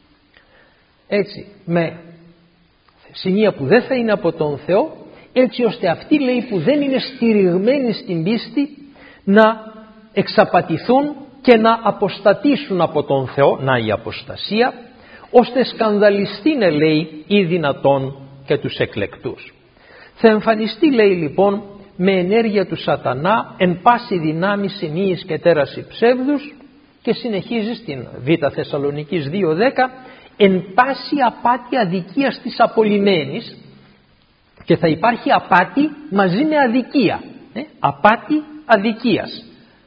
έτσι, με σημεία που δεν θα είναι από τον Θεό, έτσι ώστε αυτοί, λέει, που δεν είναι στηριγμένοι στην πίστη να εξαπατηθούν και να αποστατήσουν από τον Θεό, να η αποστασία, ώστε σκανδαλιστήνε, λέει, ή δυνατόν και τους εκλεκτούς. Θα εμφανιστεί, λέει, λοιπόν, με ενέργεια του σατανά εν πάση δυνάμει σημείας και τέραση ψεύδους, και συνεχίζει στην Β' Θεσσαλονικής δύο δέκα, εν πάση απάτη αδικίας της απολυμένης, και θα υπάρχει απάτη μαζί με αδικία, ε? απάτη αδικίας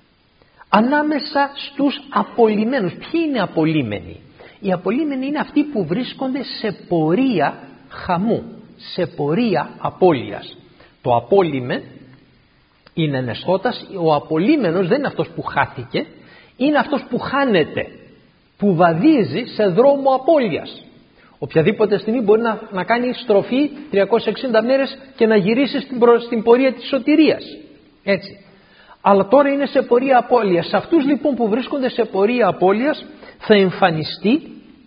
ανάμεσα στους απολυμένους. Ποιοι είναι απολύμενοι? Οι απολύμενοι είναι αυτοί που βρίσκονται σε πορεία χαμού, σε πορεία απώλειας. Το απόλυμεν είναι εναισθώτας, ο απολύμενος δεν είναι αυτός που χάθηκε, είναι αυτός που χάνεται, που βαδίζει σε δρόμο απώλειας. Οποιαδήποτε στιγμή μπορεί να, να κάνει στροφή τριακόσιες εξήντα μέρες και να γυρίσει στην, προ, στην πορεία της σωτηρίας. Έτσι. Αλλά τώρα είναι σε πορεία απώλειας. Σε αυτούς λοιπόν που βρίσκονται σε πορεία απώλειας θα εμφανιστεί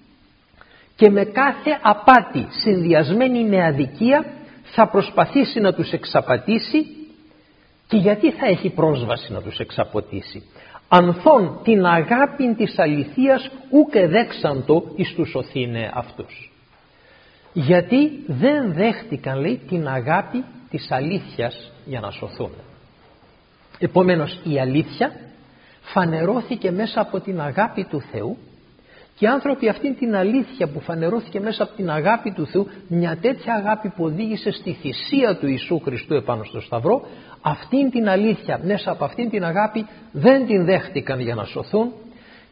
και με κάθε απάτη συνδυασμένη με αδικία θα προσπαθήσει να τους εξαπατήσει. Και γιατί θα έχει πρόσβαση να τους εξαπατήσει? Ανθών την αγάπη της αληθείας ούκε δέξαντο εις τους οθήνε αυτούς. Γιατί δεν δέχτηκαν, λέει, την αγάπη της αλήθειας για να σωθούν. Επομένως η αλήθεια φανερώθηκε μέσα από την αγάπη του Θεού, και οι άνθρωποι αυτήν την αλήθεια που φανερώθηκε μέσα από την αγάπη του Θεού, μια τέτοια αγάπη που οδήγησε στη θυσία του Ιησού Χριστού επάνω στο Σταυρό, αυτήν την αλήθεια, μέσα από αυτήν την αγάπη δεν την δέχτηκαν για να σωθούν,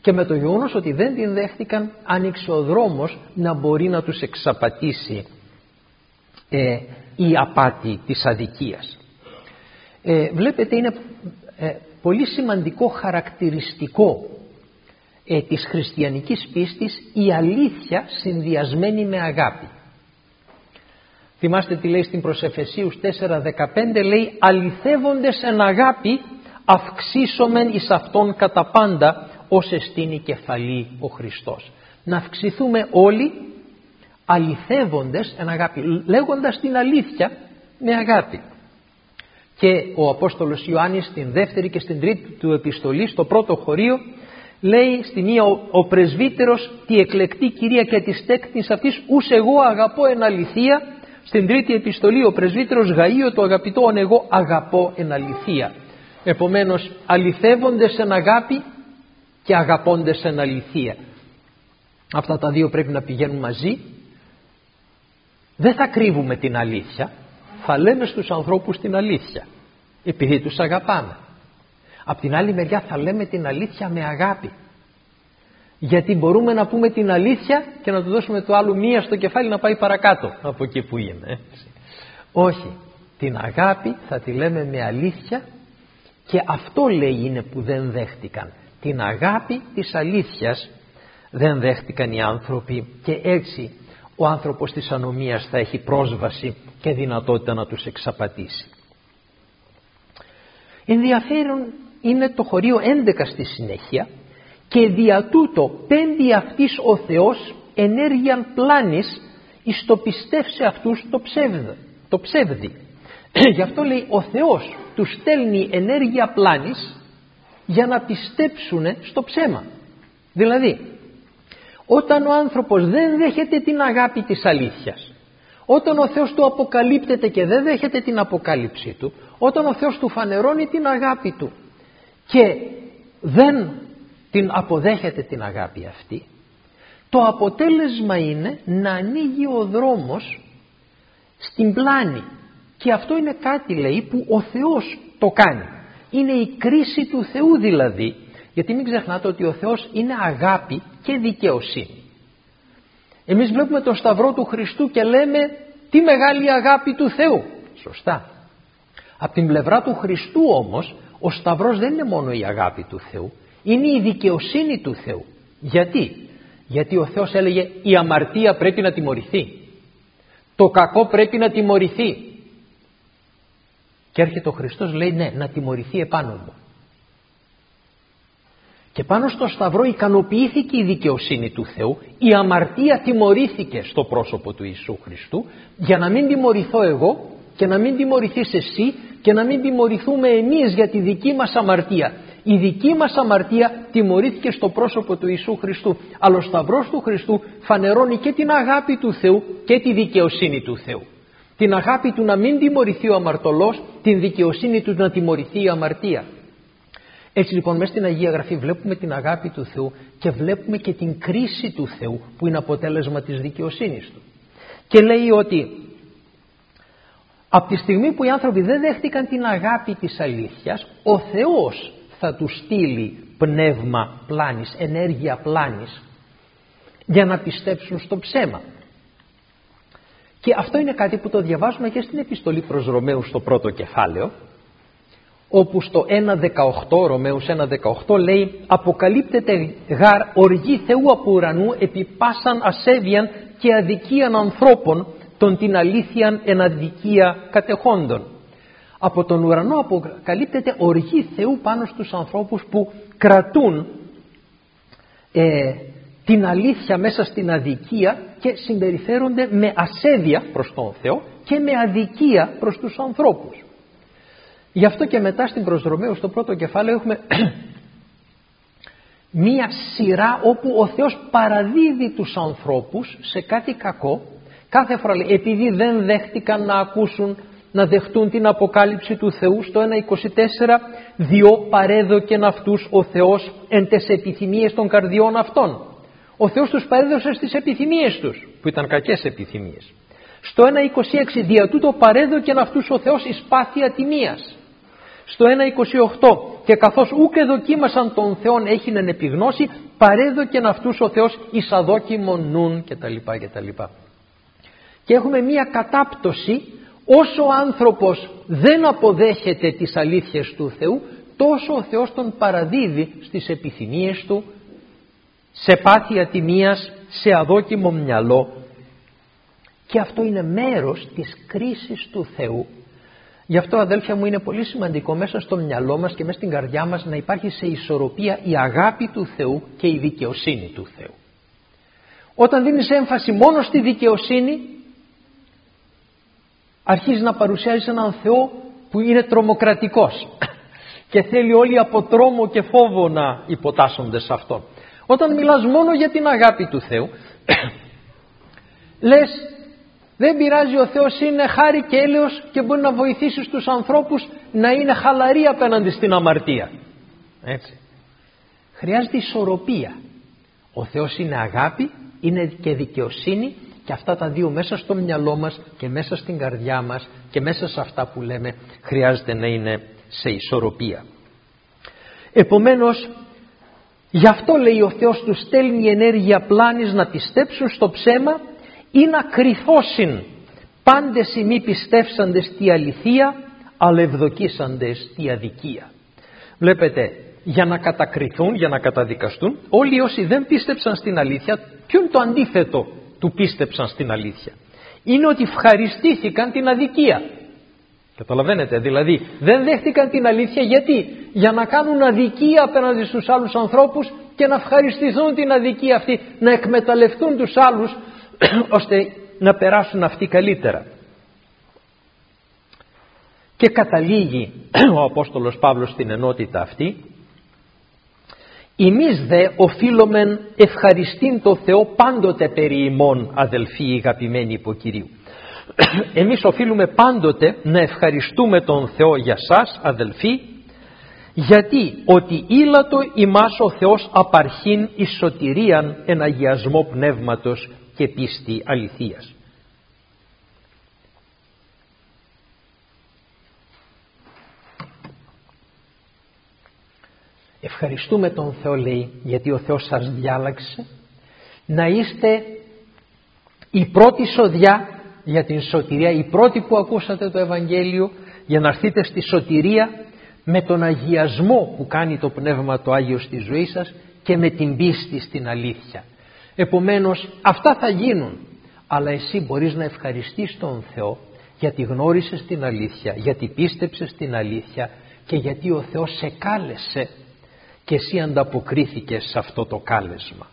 Και με το γεγονός ότι δεν την δέχτηκαν, άνοιξε ο δρόμος να μπορεί να τους εξαπατήσει ε, η απάτη της αδικίας. Ε, βλέπετε, είναι ε, πολύ σημαντικό χαρακτηριστικό ε, της χριστιανικής πίστης η αλήθεια συνδυασμένη με αγάπη. Θυμάστε τι λέει στην προς Εφεσίους τέσσερα δεκαπέντε, λέει «Αληθεύοντες εν αγάπη αυξήσομεν εις αυτόν κατά πάντα, ως εστίν η κεφαλή ο Χριστός». Να αυξηθούμε όλοι αληθεύοντες εν αγάπη, λέγοντας την αλήθεια με αγάπη. Και ο Απόστολος Ιωάννης στην δεύτερη και στην τρίτη του επιστολή, στο πρώτο χωρίο, λέει στη μία ο, ο πρεσβύτερος «Τη εκλεκτή κυρία και της τέκνης αυτής ους εγώ αγαπώ εν αληθεία». Στην τρίτη επιστολή ο πρεσβύτερος Γαΐο το αγαπητόν εγώ αγαπώ εν αληθεία. Επομένως αληθεύοντες εν αγάπη και αγαπώντες εν αληθεία. Αυτά τα δύο πρέπει να πηγαίνουν μαζί. Δεν θα κρύβουμε την αλήθεια, θα λέμε στους ανθρώπους την αλήθεια, επειδή τους αγαπάμε. Απ' την άλλη μεριά θα λέμε την αλήθεια με αγάπη. Γιατί μπορούμε να πούμε την αλήθεια και να του δώσουμε το άλλο μία στο κεφάλι να πάει παρακάτω από εκεί που είναι. Όχι, την αγάπη θα τη λέμε με αλήθεια, και αυτό λέει είναι που δεν δέχτηκαν. Την αγάπη της αλήθειας δεν δέχτηκαν οι άνθρωποι, και έτσι ο άνθρωπος της ανομίας θα έχει πρόσβαση και δυνατότητα να τους εξαπατήσει. Ενδιαφέρον είναι το χωρίο έντεκα στη συνέχεια, και δια τούτο πέμπει αυτής ο Θεός ενέργειαν πλάνης εις το πιστεύσε αυτούς το ψεύδι. Το ψεύδι. Γι' αυτό λέει ο Θεός τους στέλνει ενέργεια πλάνης για να πιστέψουν στο ψέμα. Δηλαδή, όταν ο άνθρωπος δεν δέχεται την αγάπη της αλήθειας, όταν ο Θεός του αποκαλύπτεται και δεν δέχεται την αποκάλυψή του, όταν ο Θεός του φανερώνει την αγάπη του και δεν την αποδέχεται την αγάπη αυτή, το αποτέλεσμα είναι να ανοίγει ο δρόμος στην πλάνη. Και αυτό είναι κάτι, λέει, που ο Θεός το κάνει. Είναι η κρίση του Θεού δηλαδή, γιατί μην ξεχνάτε ότι ο Θεός είναι αγάπη και δικαιοσύνη. Εμείς βλέπουμε τον Σταυρό του Χριστού και λέμε τι μεγάλη αγάπη του Θεού. Σωστά. Από την πλευρά του Χριστού όμως ο Σταυρός δεν είναι μόνο η αγάπη του Θεού, είναι η δικαιοσύνη του Θεού. Γιατί? Γιατί ο Θεός έλεγε η αμαρτία πρέπει να τιμωρηθεί, το κακό πρέπει να τιμωρηθεί, και έρχεται ο Χριστός, λέει ναι, να τιμωρηθεί επάνω μου. Και πάνω στο Σταυρό ικανοποιήθηκε η δικαιοσύνη του Θεού, η αμαρτία τιμωρήθηκε στο πρόσωπο του Ιησού Χριστού, για να μην τιμωρηθώ εγώ και να μην τιμωρηθείς εσύ και να μην τιμωρηθούμε εμείς για τη δική μας αμαρτία. Η δική μας αμαρτία τιμωρήθηκε στο πρόσωπο του Ιησού Χριστού, αλλά ο Σταυρός του Χριστού φανερώνει και την αγάπη του Θεού και τη δικαιοσύνη του Θεού. Την αγάπη του να μην τιμωρηθεί ο αμαρτωλός, την δικαιοσύνη του να τιμωρηθεί η αμαρτία. Έτσι λοιπόν μέσα στην Αγία Γραφή βλέπουμε την αγάπη του Θεού και βλέπουμε και την κρίση του Θεού που είναι αποτέλεσμα της δικαιοσύνης του. Και λέει ότι από τη στιγμή που οι άνθρωποι δεν δέχτηκαν την αγάπη της αλήθειας, ο Θεός θα τους στείλει πνεύμα πλάνης, ενέργεια πλάνης, για να πιστέψουν στο ψέμα. Και αυτό είναι κάτι που το διαβάζουμε και στην επιστολή προς Ρωμαίους στο πρώτο κεφάλαιο, όπου στο ένα δεκαοκτώ, Ρωμαίους ένα δεκαοκτώ λέει «Αποκαλύπτεται γάρ οργή Θεού από ουρανού επί πάσαν ασέβειαν και αδικίαν ανθρώπων των την αλήθειαν εν αδικία κατεχόντων». Από τον ουρανό αποκαλύπτεται οργή Θεού πάνω στους ανθρώπους που κρατούν ε, την αλήθεια μέσα στην αδικία και συμπεριφέρονται με ασέβεια προς τον Θεό και με αδικία προς τους ανθρώπους. Γι' αυτό και μετά στην προς Ρωμαίους στο πρώτο κεφάλαιο έχουμε μία σειρά όπου ο Θεός παραδίδει τους ανθρώπους σε κάτι κακό. Κάθε φορά λέει, επειδή δεν δέχτηκαν να ακούσουν, να δεχτούν την αποκάλυψη του Θεού, στο ένα είκοσι τέσσερα, διό παρέδοκεν αυτούς ο Θεός εν τες επιθυμίες των καρδιών αυτών. Ο Θεός τους παρέδωσε στις επιθυμίες τους, που ήταν κακές επιθυμίες. Στο ένα είκοσι έξι, δια τούτο παρέδοκεν αυτούς ο Θεός εις πάθη ατιμίας. Στο ένα είκοσι οκτώ, και καθώς ούκ εδοκίμασαν τον Θεόν έχεινεν επιγνώσει, παρέδοκεν αυτούς ο Θεός εις αδόκιμον νουν κτλ. κτλ. Και έχουμε μία κατάπτωση, όσο ο άνθρωπος δεν αποδέχεται τις αλήθειες του Θεού, τόσο ο Θεός τον παραδίδει στις επιθυμίες του, σε πάθη τιμίας, σε αδόκιμο μυαλό. Και αυτό είναι μέρος της κρίσης του Θεού. Γι' αυτό, αδέλφια μου, είναι πολύ σημαντικό μέσα στο μυαλό μας και μέσα στην καρδιά μας να υπάρχει σε ισορροπία η αγάπη του Θεού και η δικαιοσύνη του Θεού. Όταν δίνεις έμφαση μόνο στη δικαιοσύνη, αρχίζει να παρουσιάζεις έναν Θεό που είναι τρομοκρατικός και θέλει όλοι από τρόμο και φόβο να υποτάσσονται σε αυτόν. Όταν μιλάς μόνο για την αγάπη του Θεού, λες, δεν πειράζει, ο Θεός είναι χάρη και έλεος και μπορεί να βοηθήσει τους ανθρώπους να είναι χαλαροί απέναντι στην αμαρτία. Έτσι. Χρειάζεται ισορροπία. Ο Θεός είναι αγάπη, είναι και δικαιοσύνη, και αυτά τα δύο μέσα στο μυαλό μας και μέσα στην καρδιά μας και μέσα σε αυτά που λέμε χρειάζεται να είναι σε ισορροπία. Επομένως, γι' αυτό λέει ο Θεός τους στέλνει ενέργεια πλάνης να πιστέψουν στο ψέμα ή να κρυθώσουν πάντες οι μη πιστεύσαντες στη αληθεία, αλλά ευδοκίσαντες στη αδικία. Βλέπετε, για να κατακριθούν, για να καταδικαστούν, όλοι όσοι δεν πίστεψαν στην αλήθεια, ποιο είναι το αντίθετο του πίστεψαν στην αλήθεια? Είναι ότι ευχαριστήθηκαν την αδικία. Καταλαβαίνετε, δηλαδή δεν δέχτηκαν την αλήθεια, γιατί? Για να κάνουν αδικία απέναντι στους άλλους ανθρώπους και να ευχαριστηθούν την αδικία αυτή, να εκμεταλλευτούν τους άλλους ώστε να περάσουν αυτοί καλύτερα. Και καταλήγει ο Απόστολος Παύλος στην ενότητα αυτή: «Εμείς δε οφείλομεν ευχαριστήν το Θεό πάντοτε περί ημών, αδελφοί αγαπημένοι υπό Κυρίου». Εμείς οφείλουμε πάντοτε να ευχαριστούμε τον Θεό για σας, αδελφοί, γιατί ότι ήλατο ημάς ο Θεός απαρχήν εις σωτηρίαν εν αγιασμό πνεύματος και πίστη αληθείας. Ευχαριστούμε τον Θεό, λέει, γιατί ο Θεός σας διάλαξε να είστε η πρώτη σοδιά για την σωτηρία, οι πρώτοι που ακούσατε το Ευαγγέλιο, για να έρθετε στη σωτηρία με τον αγιασμό που κάνει το Πνεύμα το Άγιο στη ζωή σας και με την πίστη στην αλήθεια. Επομένως αυτά θα γίνουν, αλλά εσύ μπορείς να ευχαριστείς τον Θεό γιατί γνώρισες την αλήθεια, γιατί πίστεψες την αλήθεια και γιατί ο Θεός σε κάλεσε και εσύ ανταποκρίθηκες σε αυτό το κάλεσμα.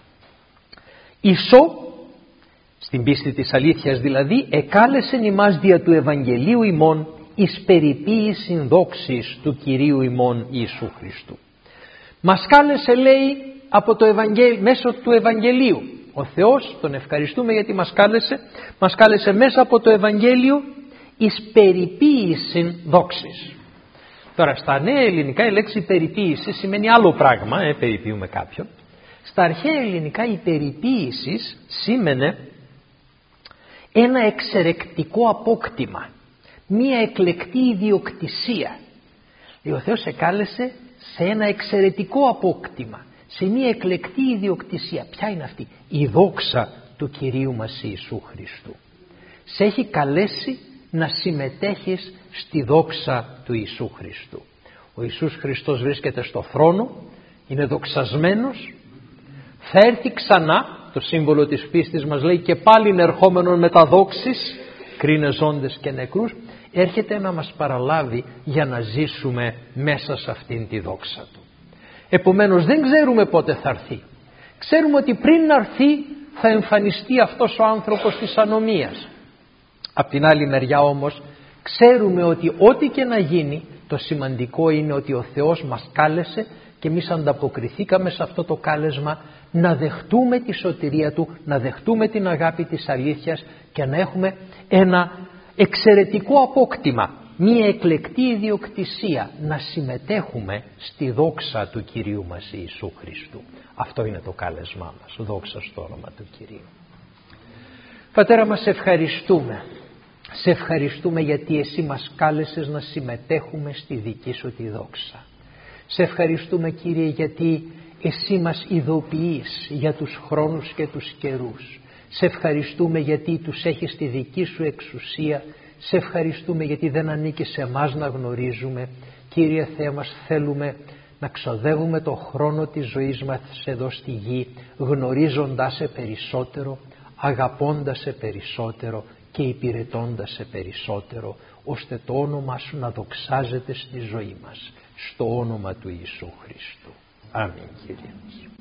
Ισό, στην πίστη της αλήθειας δηλαδή, εκάλεσεν ημάς δια του Ευαγγελίου ημών εις περιποίησιν δόξης του Κυρίου ημών Ιησού Χριστού. Μας κάλεσε, λέει, από το Ευαγγέλιο, μέσω του Ευαγγελίου. Ο Θεός, τον ευχαριστούμε γιατί μας κάλεσε, μας κάλεσε μέσα από το Ευαγγέλιο εις περιποίησιν δόξης. Τώρα στα νέα ελληνικά η λέξη περιποίηση σημαίνει άλλο πράγμα, ε, περιποιούμε κάποιον. Στα αρχαία ελληνικά η περιποίηση σήμαινε ένα εξαιρετικό απόκτημα, μία εκλεκτή ιδιοκτησία. Ο Θεός σε κάλεσε σε ένα εξαιρετικό απόκτημα, σε μία εκλεκτή ιδιοκτησία. Ποια είναι αυτή? Η δόξα του Κυρίου μας Ιησού Χριστού. Σε έχει καλέσει να συμμετέχεις στη δόξα του Ιησού Χριστού. Ο Ιησούς Χριστός βρίσκεται στο θρόνο, είναι δοξασμένος, θα έρθει ξανά, το σύμβολο της πίστης μας λέει, και πάλι ερχόμενον με τα δόξης, κρίνε ζώντες και νεκρούς, έρχεται να μας παραλάβει για να ζήσουμε μέσα σε αυτήν τη δόξα του. Επομένως δεν ξέρουμε πότε θα έρθει. Ξέρουμε ότι πριν να έρθει θα εμφανιστεί αυτός ο άνθρωπος της ανομίας. Απ' την άλλη μεριά όμως ξέρουμε ότι ό,τι και να γίνει, το σημαντικό είναι ότι ο Θεός μας κάλεσε και εμείς ανταποκριθήκαμε σε αυτό το κάλεσμα να δεχτούμε τη σωτηρία Του, να δεχτούμε την αγάπη της αλήθειας και να έχουμε ένα εξαιρετικό απόκτημα, μία εκλεκτή ιδιοκτησία, να συμμετέχουμε στη δόξα του Κυρίου μας Ιησού Χριστού. Αυτό είναι το κάλεσμά μας, δόξα στο όνομα του Κυρίου. Πατέρα μας, ευχαριστούμε Σε ευχαριστούμε γιατί Εσύ μας κάλεσες να συμμετέχουμε στη δική Σου τη δόξα. Σε ευχαριστούμε, Κύριε, γιατί Εσύ μας ειδοποιείς για τους χρόνους και τους καιρούς. Σε ευχαριστούμε γιατί τους έχεις στη δική Σου εξουσία. Σε ευχαριστούμε γιατί δεν ανήκει σε εμάς να γνωρίζουμε. Κύριε Θεέ μας, θέλουμε να ξοδεύουμε το χρόνο της ζωής μας εδώ στη γη, γνωρίζοντας Σε περισσότερο, αγαπώντας Σε περισσότερο και υπηρετώντας Σε περισσότερο, ώστε το όνομά Σου να δοξάζεται στη ζωή μας, στο όνομα του Ιησού Χριστού. Αμήν, Κύριε.